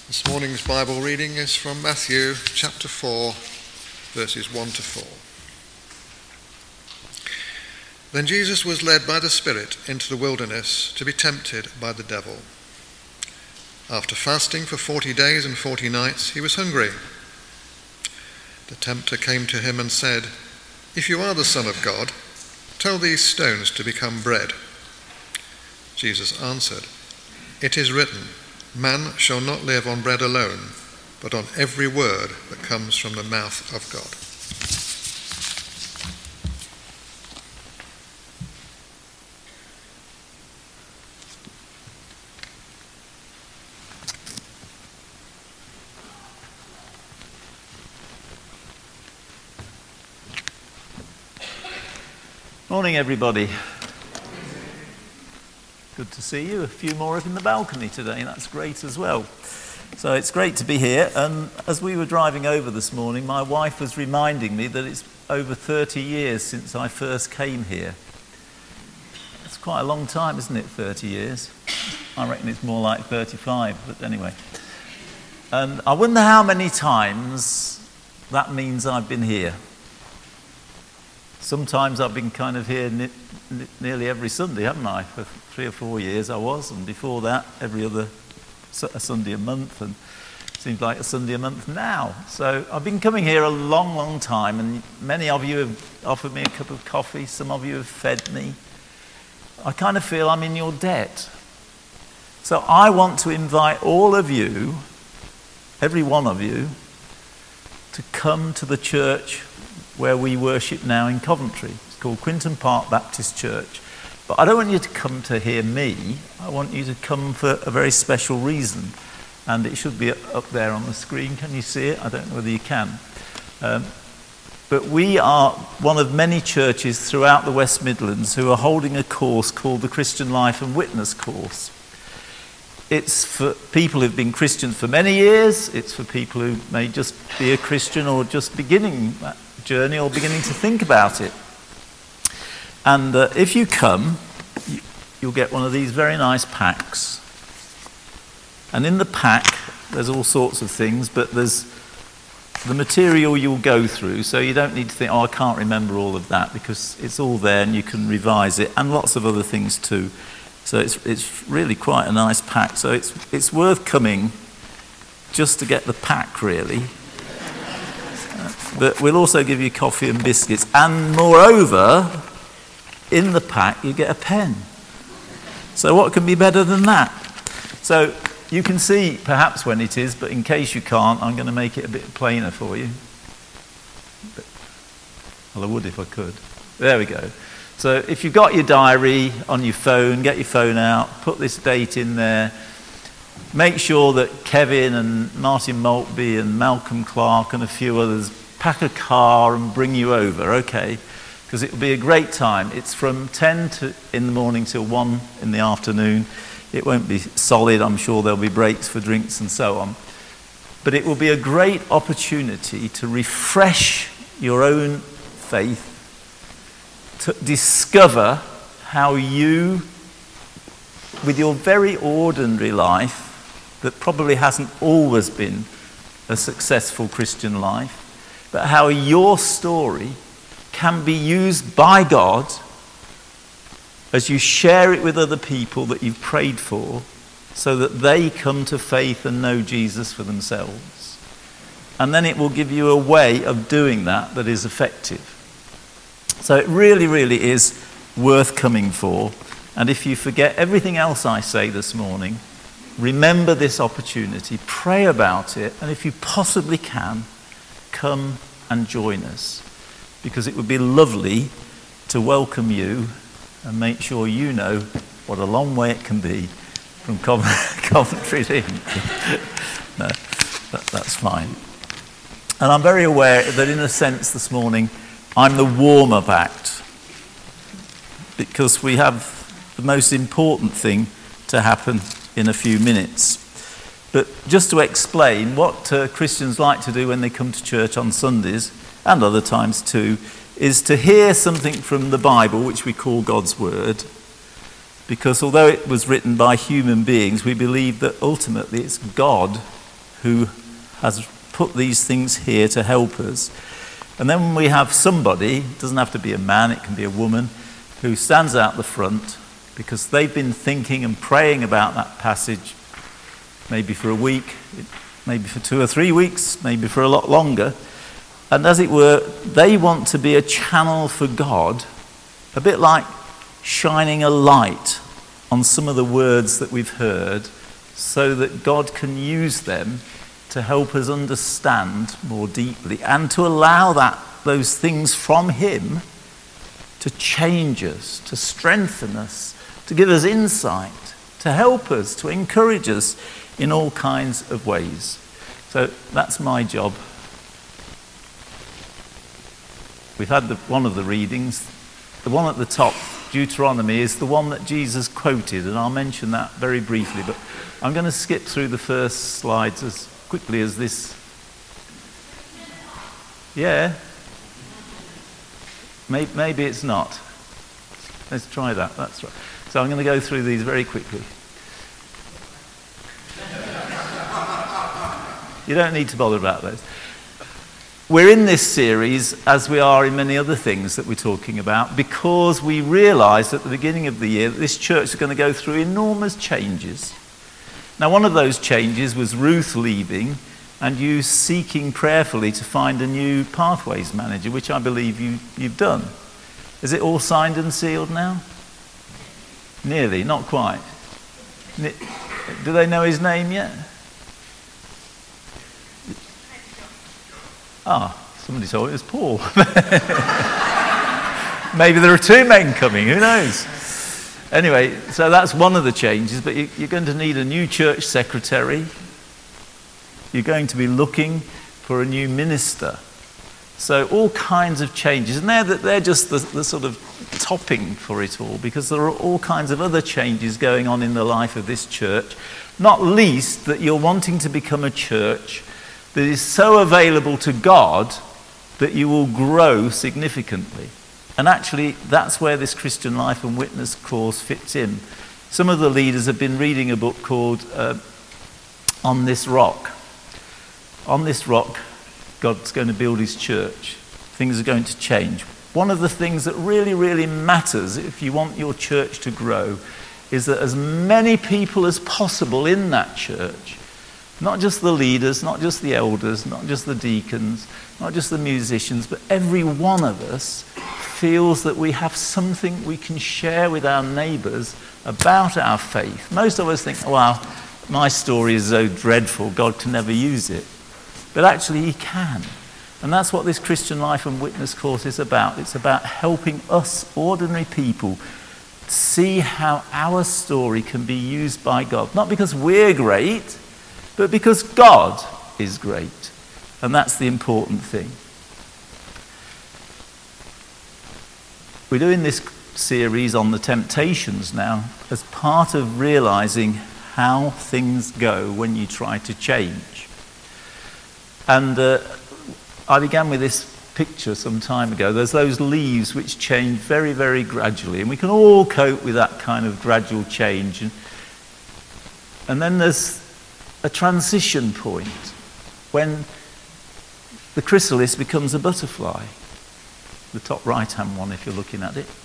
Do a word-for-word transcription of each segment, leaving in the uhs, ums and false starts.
This morning's Bible reading is from Matthew chapter four, verses one to four. Then Jesus was led by the Spirit into the wilderness to be tempted by the devil. After fasting for forty days and forty nights, he was hungry. The tempter came to him and said, "If you are the Son of God, tell these stones to become bread." Jesus answered, "It is written, man shall not live on bread alone, but on every word that comes from the mouth of God." Morning, everybody. Good to see you. A few more up in the balcony today. That's great as well. So it's great to be here. And as we were driving over this morning, my wife was reminding me that it's over thirty years since I first came here. It's quite a long time, isn't it, thirty years? I reckon it's more like thirty-five, but anyway. And I wonder how many times that means I've been here. Sometimes I've been kind of here ne- ne- nearly every Sunday, haven't I? For three or four years I was, and before that, every other su- a Sunday a month, and it seems like a Sunday a month now. So I've been coming here a long, long time, and many of you have offered me a cup of coffee, some of you have fed me. I kind of feel I'm in your debt. So I want to invite all of you, every one of you, to come to the church where we worship now in Coventry. It's called Quinton Park Baptist Church. But I don't want you to come to hear me. I want you to come for a very special reason. And it should be up there on the screen. Can you see it? I don't know whether you can. Um, but we are one of many churches throughout the West Midlands who are holding a course called the Christian Life and Witness course. It's for people who've been Christians for many years. It's for people who may just be a Christian or just beginning that journey or beginning to think about it. And uh, if you come, you, you'll get one of these very nice packs. And in the pack, there's all sorts of things, but there's the material you'll go through, so you don't need to think, oh, I can't remember all of that, because it's all there and you can revise it, and lots of other things too. So it's it's really quite a nice pack. So it's it's worth coming just to get the pack, really. But we'll also give you coffee and biscuits. And moreover, in the pack, you get a pen. So what can be better than that? So you can see perhaps when it is, but in case you can't, I'm going to make it a bit plainer for you. But, well, I would if I could. There we go. So if you've got your diary on your phone, get your phone out, put this date in there. Make sure that Kevin and Martin Maltby and Malcolm Clark and a few others pack a car and bring you over, okay? Because it will be a great time. It's from ten to, in the morning till one in the afternoon. It won't be solid. I'm sure there'll be breaks for drinks and so on. But it will be a great opportunity to refresh your own faith, to discover how you, with your very ordinary life, that probably hasn't always been a successful Christian life, but how your story can be used by God as you share it with other people that you've prayed for, so that they come to faith and know Jesus for themselves. And then it will give you a way of doing that that is effective. So it really, really is worth coming for. And if you forget everything else I say this morning, remember this opportunity, pray about it, and if you possibly can, come and join us, because it would be lovely to welcome you and make sure you know what a long way it can be from Coventry to Hinkley. No, that, that's fine. And I'm very aware that in a sense this morning I'm the warm-up act, because we have the most important thing to happen in a few minutes. But just to explain what uh, Christians like to do when they come to church on Sundays, and other times too, is to hear something from the Bible, which we call God's Word, because although it was written by human beings, we believe that ultimately it's God who has put these things here to help us. And then we have somebody, it doesn't have to be a man, it can be a woman, who stands out the front because they've been thinking and praying about that passage maybe for a week, maybe for two or three weeks, maybe for a lot longer. And as it were, they want to be a channel for God, a bit like shining a light on some of the words that we've heard so that God can use them to help us understand more deeply and to allow that those things from him to change us, to strengthen us, to give us insight, to help us, to encourage us in all kinds of ways. So that's my job. We've had the, one of the readings. The one at the top, Deuteronomy, is the one that Jesus quoted, and I'll mention that very briefly, but I'm going to skip through the first slides as quickly as this. Yeah. Maybe, maybe it's not. Let's try that. That's right. So I'm going to go through these very quickly. You don't need to bother about those. We're in this series, as we are in many other things that we're talking about, because we realised at the beginning of the year that this church is going to go through enormous changes. Now, one of those changes was Ruth leaving and you seeking prayerfully to find a new Pathways manager, which I believe you, you've done. Is it all signed and sealed now? Nearly, not quite. Do they know his name yet? Ah, somebody told me it was Paul. Maybe there are two men coming, who knows? Anyway, so that's one of the changes, but you, you're going to need a new church secretary. You're going to be looking for a new minister. So all kinds of changes, and they're, they're just the, the sort of topping for it all, because there are all kinds of other changes going on in the life of this church, not least that you're wanting to become a church that is so available to God that you will grow significantly. And actually, that's where this Christian Life and Witness course fits in. Some of the leaders have been reading a book called uh, On This Rock. On this rock, God's going to build his church. Things are going to change. One of the things that really, really matters if you want your church to grow is that as many people as possible in that church, not just the leaders, not just the elders, not just the deacons, not just the musicians, but every one of us feels that we have something we can share with our neighbours about our faith. Most of us think, well, my story is so dreadful, God can never use it. But actually he can. And that's what this Christian Life and Witness course is about. It's about helping us, ordinary people, see how our story can be used by God. Not because we're great, but because God is great. And that's the important thing. We're doing this series on the temptations now as part of realizing how things go when you try to change. And uh, I began with this picture some time ago. There's those leaves which change very, very gradually, and we can all cope with that kind of gradual change. And, and then there's a transition point when the chrysalis becomes a butterfly. The top right-hand one, if you're looking at it.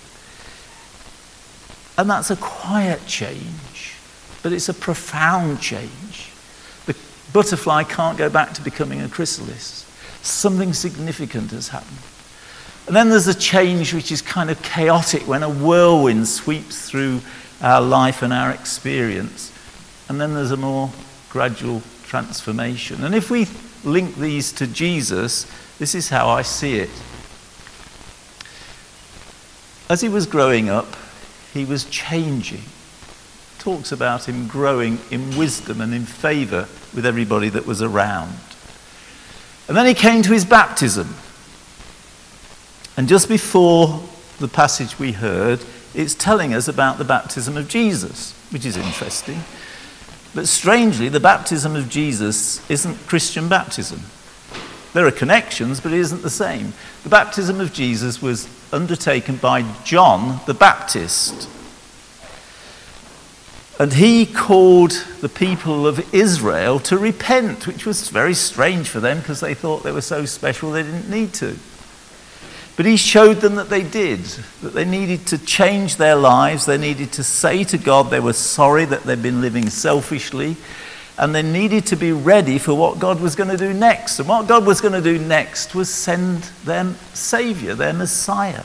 And that's a quiet change, but it's a profound change. The butterfly can't go back to becoming a chrysalis. Something significant has happened. And then there's a change which is kind of chaotic when a whirlwind sweeps through our life and our experience. And then there's a more gradual transformation. And if we link these to Jesus, this is how I see it. As he was growing up, he was changing. Talks about him growing in wisdom and in favour with everybody that was around. And then he came to his baptism. And just before the passage we heard, it's telling us about the baptism of Jesus, which is interesting. But strangely, the baptism of Jesus isn't Christian baptism. There are connections, but it isn't the same. The baptism of Jesus was undertaken by John the Baptist. And he called the people of Israel to repent, which was very strange for them because they thought they were so special they didn't need to. But he showed them that they did, that they needed to change their lives. They needed to say to God they were sorry that they'd been living selfishly, and they needed to be ready for what God was going to do next. And what God was going to do next was send them Savior, their Messiah.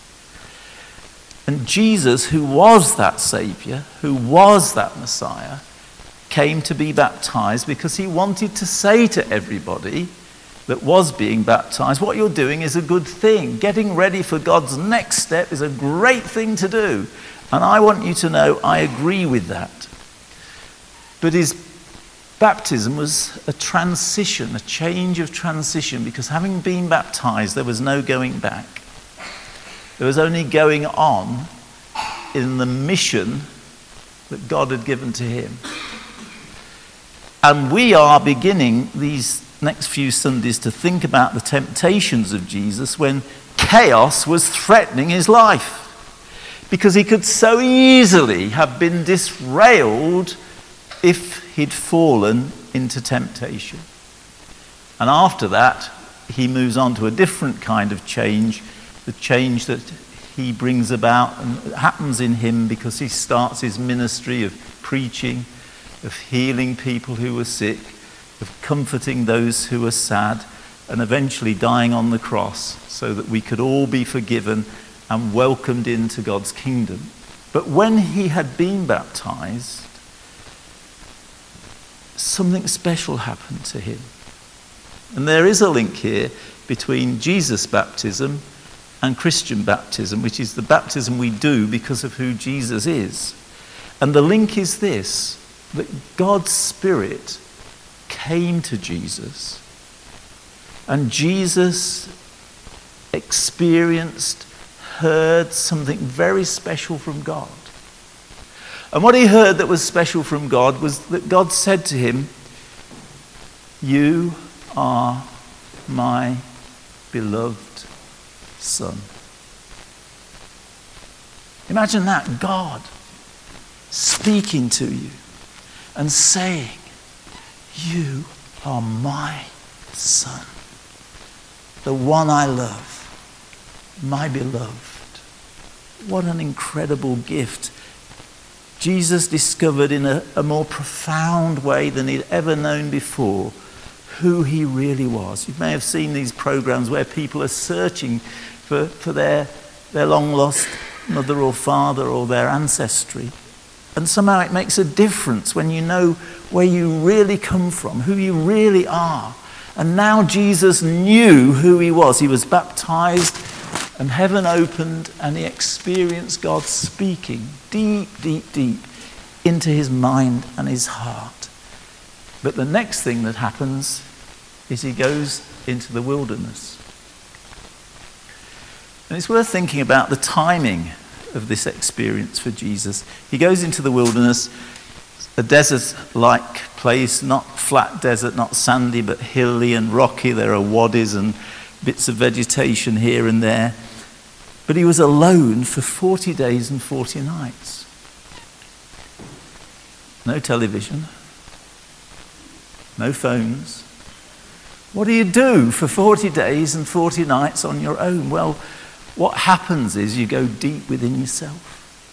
And Jesus, who was that Savior, who was that Messiah, came to be baptized because he wanted to say to everybody that was being baptized, what you're doing is a good thing. Getting ready for God's next step is a great thing to do. And I want you to know I agree with that. But his baptism was a transition, a change of transition, because having been baptized, there was no going back. There was only going on in the mission that God had given to him. And we are beginning these next few Sundays to think about the temptations of Jesus when chaos was threatening his life. Because he could so easily have been disrailed if he'd fallen into temptation. And after that, he moves on to a different kind of change, the change that he brings about and happens in him because he starts his ministry of preaching, of healing people who were sick, of comforting those who were sad, and eventually dying on the cross so that we could all be forgiven and welcomed into God's kingdom. But when he had been baptized, something special happened to him. And there is a link here between Jesus' baptism and Christian baptism, which is the baptism we do because of who Jesus is. And the link is this, that God's Spirit came to Jesus, and Jesus experienced, heard something very special from God. And what he heard that was special from God was that God said to him, "You are my beloved Son." Imagine that, God speaking to you and saying, "You are my Son, the one I love, my beloved." What an incredible gift. Jesus discovered in a, a more profound way than he'd ever known before who he really was. You may have seen these programs where people are searching for, for their, their long-lost mother or father or their ancestry. And somehow it makes a difference when you know where you really come from, who you really are. And now Jesus knew who he was. He was baptized and heaven opened and he experienced God speaking deep, deep, deep into his mind and his heart. But the next thing that happens is he goes into the wilderness. And it's worth thinking about the timing of this experience for Jesus. He goes into the wilderness, a desert-like place, not flat desert, not sandy, but hilly and rocky. There are wadis and bits of vegetation here and there. But he was alone for forty days and forty nights. No television, no phones. What do you do for forty days and forty nights on your own? Well, what happens is you go deep within yourself.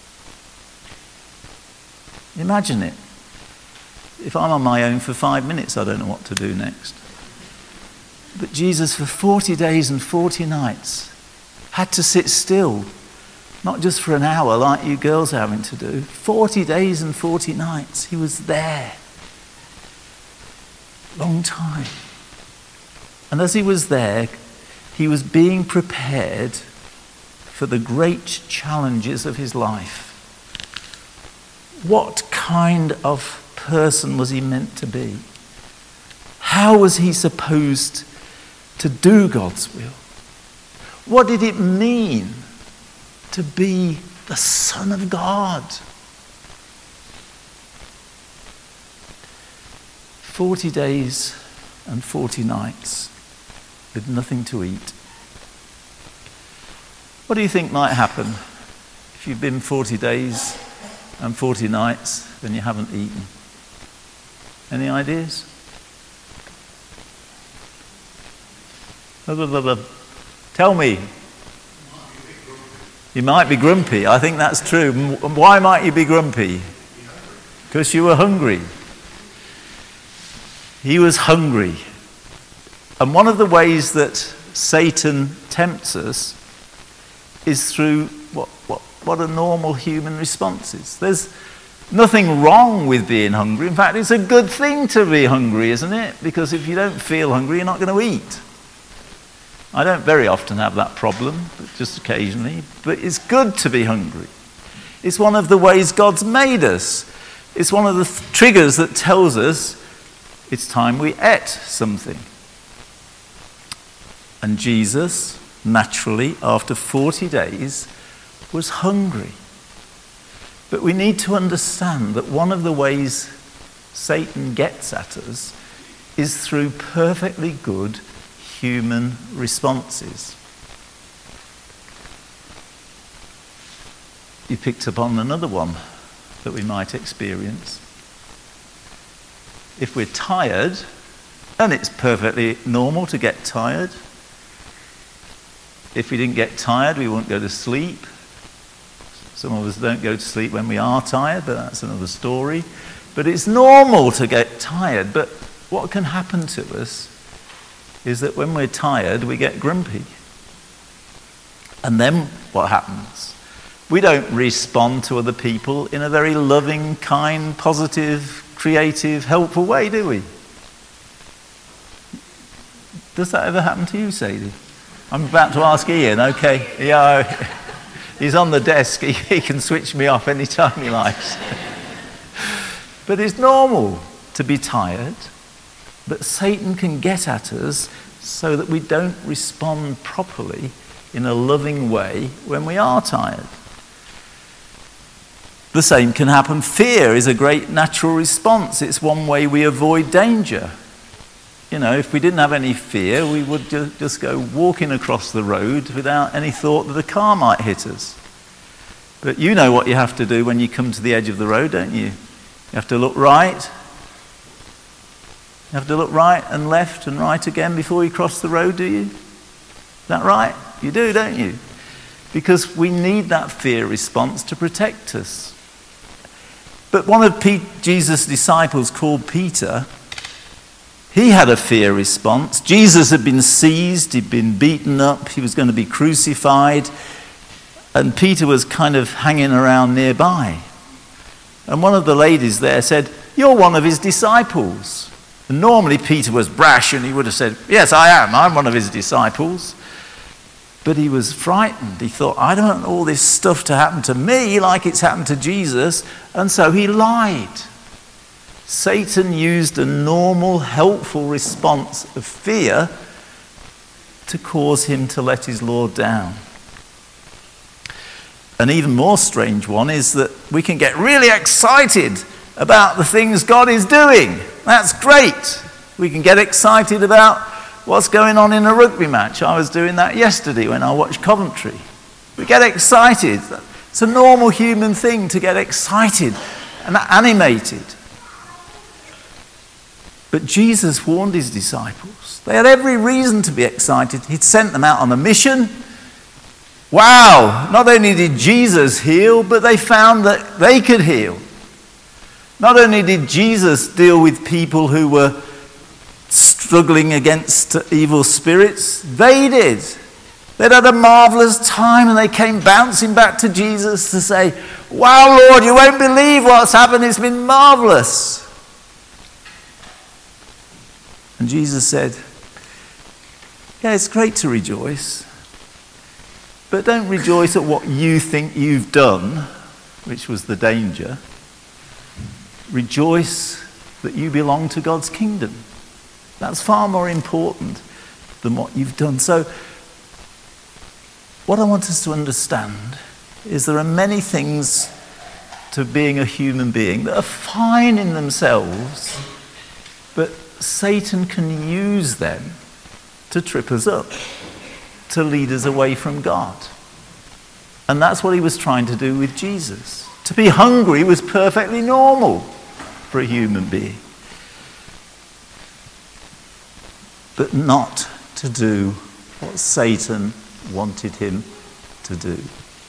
Imagine it. If I'm on my own for five minutes, I don't know what to do next. But Jesus, for forty days and forty nights, had to sit still, not just for an hour like you girls are having to do. forty days and forty nights, he was there. Long time. And as he was there, he was being prepared for the great challenges of his life. What kind of person was he meant to be? How was he supposed to do God's will? What did it mean to be the Son of God? Forty days and forty nights with nothing to eat. What do you think might happen if you've been forty days and forty nights and you haven't eaten? Any ideas? Tell me. You might be grumpy. I think that's true. Why might you be grumpy? Because you were hungry. He was hungry. And one of the ways that Satan tempts us is through what, what, what a normal human response is. There's nothing wrong with being hungry. In fact, it's a good thing to be hungry, isn't it? Because if you don't feel hungry, you're not going to eat. I don't very often have that problem, but just occasionally. But it's good to be hungry. It's one of the ways God's made us. It's one of the th- triggers that tells us it's time we ate something. And Jesus, naturally, after forty days, was hungry. But we need to understand that one of the ways Satan gets at us is through perfectly good human responses. You picked up on another one that we might experience. If we're tired, and it's perfectly normal to get tired. If we didn't get tired, we wouldn't go to sleep. Some of us don't go to sleep when we are tired, but that's another story. But it's normal to get tired. But what can happen to us is that when we're tired, we get grumpy. And then what happens? We don't respond to other people in a very loving, kind, positive, creative, helpful way, do we? Does that ever happen to you, Sadie? I'm about to ask Ian, okay. Yeah, he's on the desk. He, he can switch me off anytime he likes. But it's normal to be tired. But Satan can get at us so that we don't respond properly in a loving way when we are tired. The same can happen. Fear is a great natural response. It's one way we avoid danger. You know, if we didn't have any fear, we would ju- just go walking across the road without any thought that a car might hit us. But you know what you have to do when you come to the edge of the road, don't you? You have to look right. You have to look right and left and right again before you cross the road, do you? Is that right? You do, don't you? Because we need that fear response to protect us. But one of Pete, Jesus' disciples called Peter, he had a fear response. Jesus had been seized, he'd been beaten up, he was going to be crucified, and Peter was kind of hanging around nearby. And one of the ladies there said, "You're one of his disciples." And normally Peter was brash and he would have said, "Yes, I am, I'm one of his disciples." But he was frightened. He thought, I don't want all this stuff to happen to me like it's happened to Jesus. And so he lied. Satan used a normal, helpful response of fear to cause him to let his Lord down. An even more strange one is that we can get really excited about the things God is doing. That's great. We can get excited about what's going on in a rugby match. I was doing that yesterday when I watched Coventry. We get excited. It's a normal human thing to get excited and animated. But Jesus warned his disciples. They had every reason to be excited. He'd sent them out on a mission. Wow! Not only did Jesus heal, but they found that they could heal. Not only did Jesus deal with people who were struggling against evil spirits, they did. They'd had a marvelous time and they came bouncing back to Jesus to say, "Wow, Lord, you won't believe what's happened. It's been marvelous." And Jesus said, "Yeah, it's great to rejoice, but don't rejoice at what you think you've done," which was the danger. Rejoice that you belong to God's kingdom. That's far more important than what you've done. So, what I want us to understand is there are many things to being a human being that are fine in themselves, but Satan can use them to trip us up, to lead us away from God. And that's what he was trying to do with Jesus, To be hungry was perfectly normal for a human being. But not to do what Satan wanted him to do.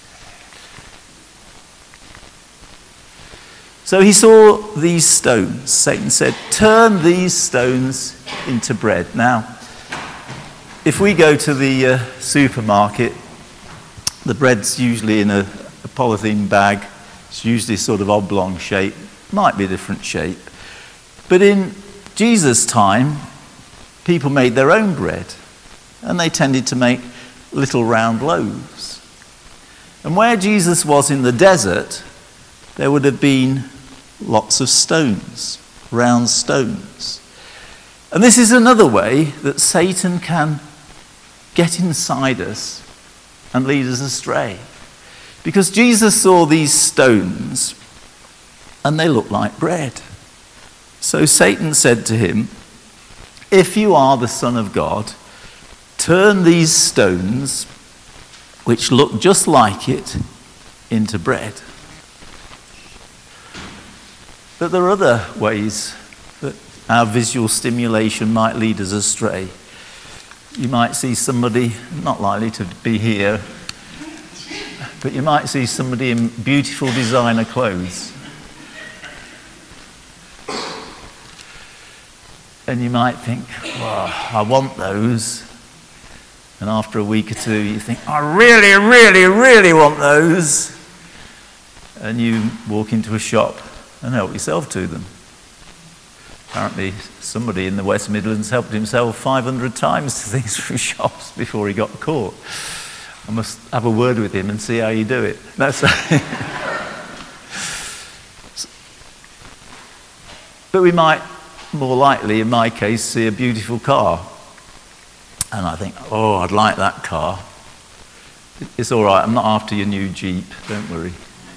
So he saw these stones. Satan said, turn these stones into bread. Now, if we go to the uh, supermarket, the bread's usually in a, a polythene bag. It's usually sort of oblong shape. Might be a different shape. But in Jesus' time, people made their own bread. And they tended to make little round loaves. And where Jesus was in the desert, there would have been lots of stones, round stones. And this is another way that Satan can get inside us and lead us astray. Because Jesus saw these stones and they looked like bread. So Satan said to him, if you are the Son of God, turn these stones, which look just like it, into bread. But there are other ways that our visual stimulation might lead us astray. You might see somebody, not likely to be here, but you might see somebody in beautiful designer clothes. And you might think, well, I want those. And after a week or two, you think, I really, really, really want those. And you walk into a shop and help yourself to them. Apparently, somebody in the West Midlands helped himself five hundred times to things from shops before he got caught. I must have a word with him and see how you do it. That's But we might, more likely, in my case, see a beautiful car. And I think, oh, I'd like that car. It's all right, I'm not after your new Jeep, don't worry.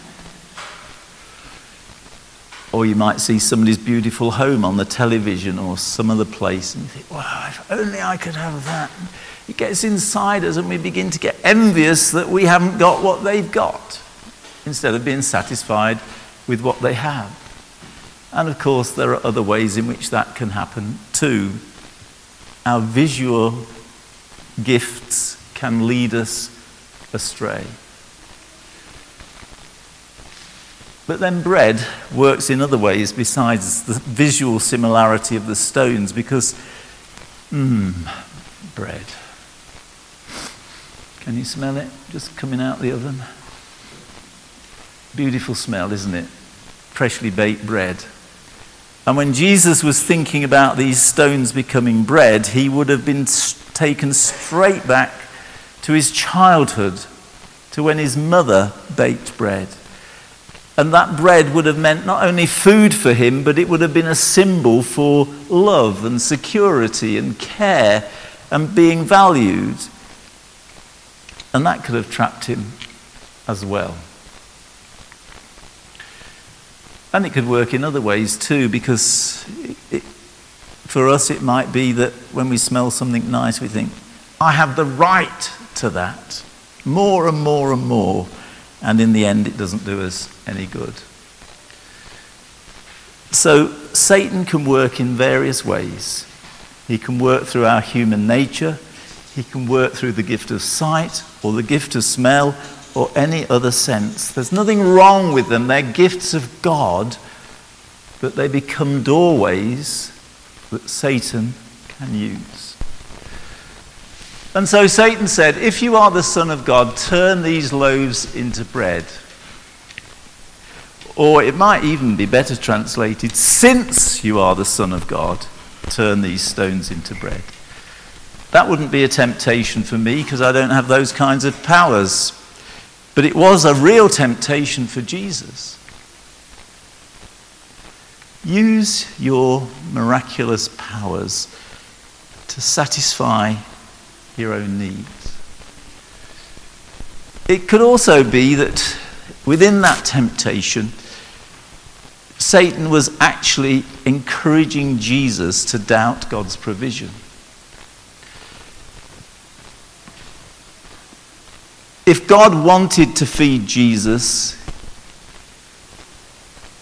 Or you might see somebody's beautiful home on the television or some other place and you think, wow, if only I could have that. It gets inside us and we begin to get envious that we haven't got what they've got instead of being satisfied with what they have. And of course, there are other ways in which that can happen too. Our visual gifts can lead us astray. But then bread works in other ways besides the visual similarity of the stones because, mmm, bread. Can you smell it just coming out the oven? Beautiful smell, isn't it? Freshly baked bread. And when Jesus was thinking about these stones becoming bread, he would have been taken straight back to his childhood, to when his mother baked bread. And that bread would have meant not only food for him, but it would have been a symbol for love and security and care and being valued. And that could have trapped him as well. And it could work in other ways too, because it, it, for us it might be that when we smell something nice, we think, I have the right to that. More and more and more. And in the end, it doesn't do us any good. So Satan can work in various ways. He can work through our human nature. He can work through the gift of sight or the gift of smell or any other sense. There's nothing wrong with them. They're gifts of God, but they become doorways that Satan can use. And so Satan said, if you are the Son of God, turn these loaves into bread. Or it might even be better translated, since you are the Son of God, turn these stones into bread. That wouldn't be a temptation for me because I don't have those kinds of powers. But it was a real temptation for Jesus. Use your miraculous powers to satisfy your own needs. It could also be that within that temptation, Satan was actually encouraging Jesus to doubt God's provision. If God wanted to feed Jesus,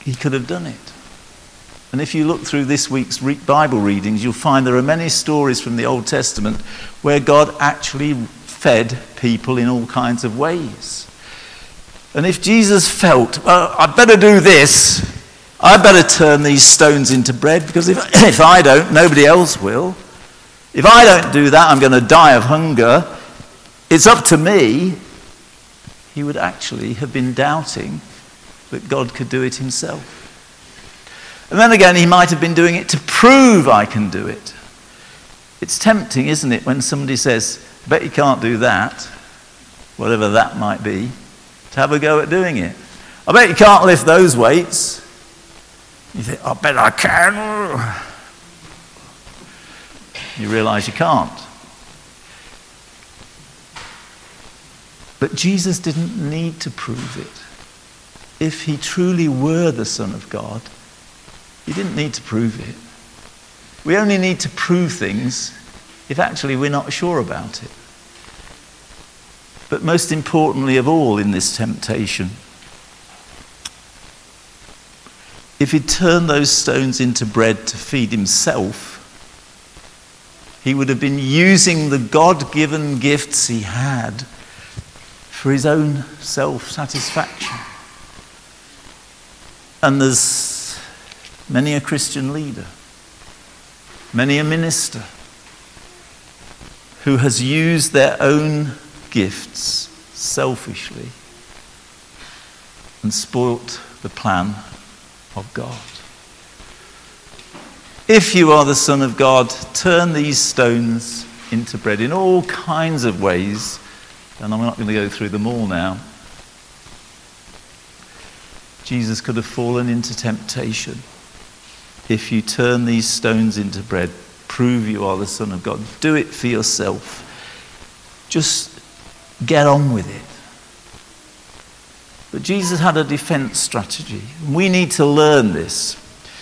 he could have done it. And if you look through this week's Bible readings, you'll find there are many stories from the Old Testament where God actually fed people in all kinds of ways. And if Jesus felt, well, I'd better do this, I'd better turn these stones into bread, because if, if I don't, nobody else will. If I don't do that, I'm going to die of hunger. It's up to me. He would actually have been doubting that God could do it himself. And then again, he might have been doing it to prove I can do it. It's tempting, isn't it, when somebody says, I bet you can't do that, whatever that might be, to have a go at doing it. I bet you can't lift those weights. You think, I bet I can. You realize you can't. But Jesus didn't need to prove it. If he truly were the Son of God, he didn't need to prove it. We only need to prove things if actually we're not sure about it. But most importantly of all in this temptation, if he'd turned those stones into bread to feed himself, he would have been using the God-given gifts he had for his own self-satisfaction. And there's many a Christian leader, many a minister who has used their own gifts selfishly and spoilt the plan of God. If you are the Son of God, turn these stones into bread in all kinds of ways, and I'm not going to go through them all now. Jesus could have fallen into temptation. If you turn these stones into bread, prove you are the Son of God. Do it for yourself. Just get on with it. But Jesus had a defense strategy. We need to learn this.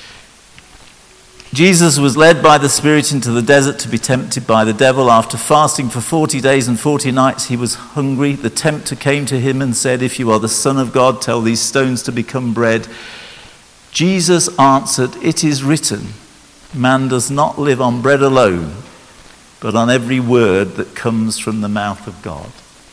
Jesus was led by the Spirit into the desert to be tempted by the devil. After fasting for forty days and forty nights, he was hungry. The tempter came to him and said, if you are the Son of God, tell these stones to become bread. Jesus answered, it is written, man does not live on bread alone, but on every word that comes from the mouth of God.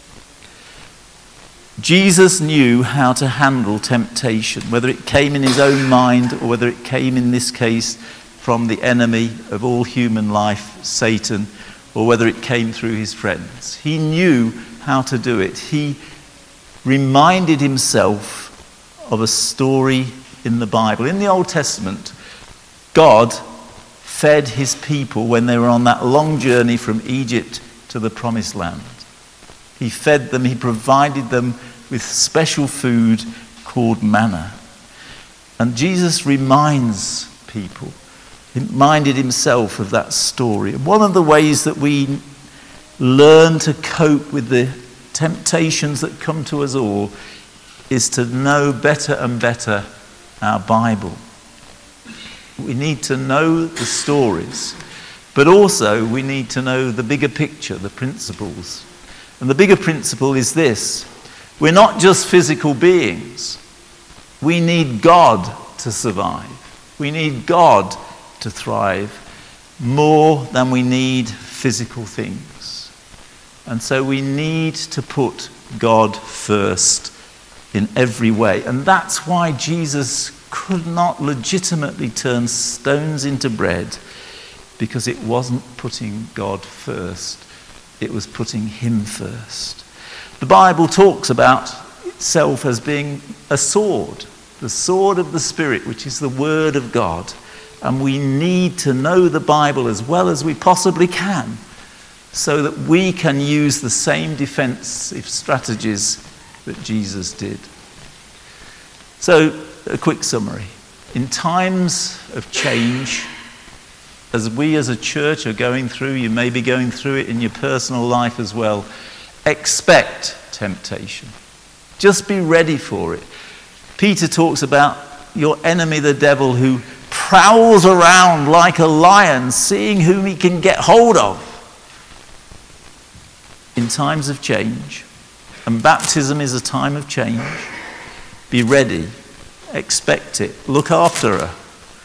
Jesus knew how to handle temptation, whether it came in his own mind or whether it came in this case from the enemy of all human life, Satan, or whether it came through his friends. He knew how to do it. He reminded himself of a story in the Bible. In the Old Testament, God fed his people when they were on that long journey from Egypt to the Promised Land. He fed them, he provided them with special food called manna. And Jesus reminds people, he reminded himself of that story. One of the ways that we learn to cope with the temptations that come to us all is to know better and better our Bible. We need to know the stories, but also we need to know the bigger picture, the principles. And the bigger principle is this: we're not just physical beings. We need God to survive. We need God to thrive more than we need physical things. And so we need to put God first in every way. And that's why Jesus could not legitimately turn stones into bread, because it wasn't putting God first. It was putting him first. The Bible talks about itself as being a sword, the sword of the Spirit, which is the Word of God. And we need to know the Bible as well as we possibly can, so that we can use the same defensive strategies that Jesus did. So, a quick summary. In times of change, as we as a church are going through, you may be going through it in your personal life as well, expect temptation. Just be ready for it. Peter talks about your enemy, the devil, who prowls around like a lion, seeing whom he can get hold of. In times of change, and baptism is a time of change, be ready. expect it. Look after her.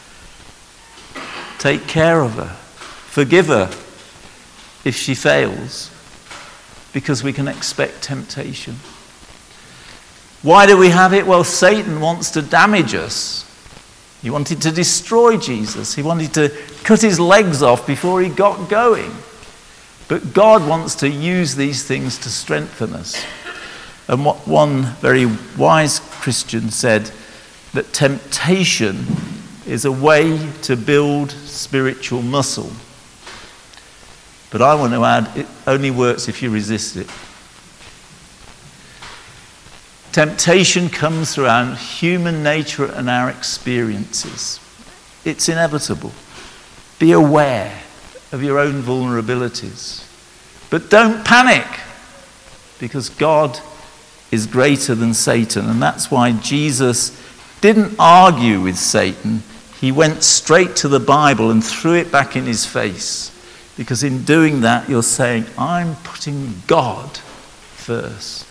Take care of her. Forgive her if she fails, because we can expect temptation. Why do we have it? Well, Satan wants to damage us. He wanted to destroy Jesus. He wanted to cut his legs off before he got going. But God wants to use these things to strengthen us. And what one very wise Christian said, that temptation is a way to build spiritual muscle. But I want to add, it only works if you resist it. Temptation comes through our human nature and our experiences. It's inevitable. Be aware of your own vulnerabilities. But don't panic, because God is greater than Satan. And that's why Jesus didn't argue with Satan. He went straight to the Bible and threw it back in his face. Because in doing that, you're saying, I'm putting God first.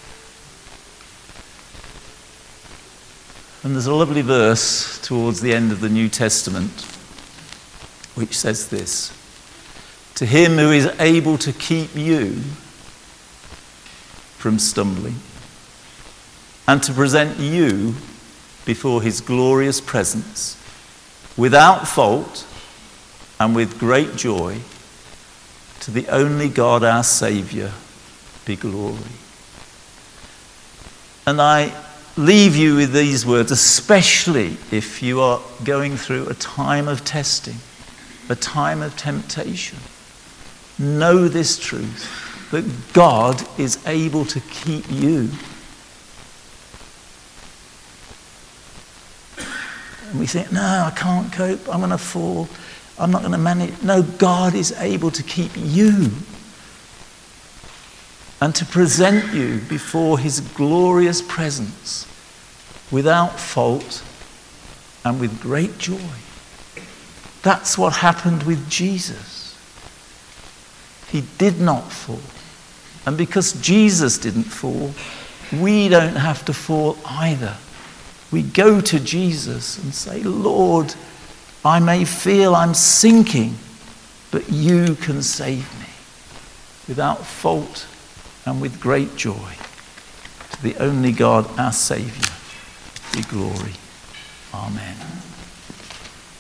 And there's a lovely verse towards the end of the New Testament which says this: to him who is able to keep you from stumbling and to present you before his glorious presence without fault and with great joy, to the only God our Saviour be glory. And I leave you with these words, especially if you are going through a time of testing, a time of temptation. Know this truth, that God is able to keep you. And we think, no, I can't cope, I'm going to fall, I'm not going to manage. No, God is able to keep you and to present you before his glorious presence without fault and with great joy. That's what happened with Jesus. He did not fall. And because Jesus didn't fall, we don't have to fall either. We go to Jesus and say, Lord, I may feel I'm sinking, but you can save me without fault and with great joy. To the only God, our Saviour, be glory. Amen.